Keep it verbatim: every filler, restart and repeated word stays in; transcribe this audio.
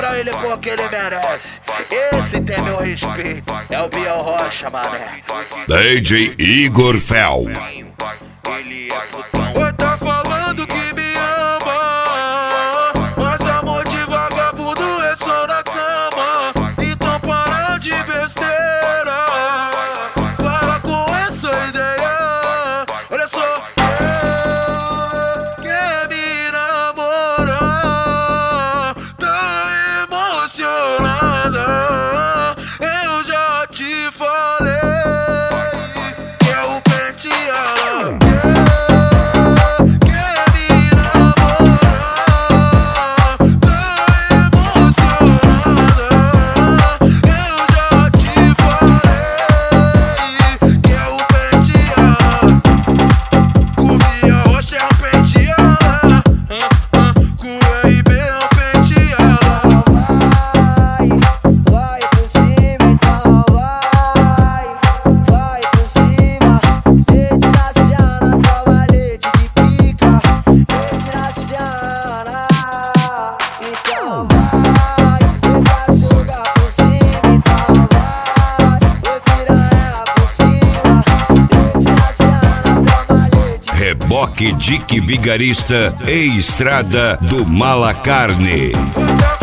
pra ele com o que ele merece. Esse tem meu respeito, é o Biel Rocha, mané. D J Igor Fel. Ele é putão. Oi, tá falando que me ama, mas amor de vagabundo é só na cama. Então para de besteira, para com essa ideia. Olha só, quer me namorar, tá emocionada. Eu já te falei que é o penteado. Reboque Dick Vigarista e Estrada do Malacarne.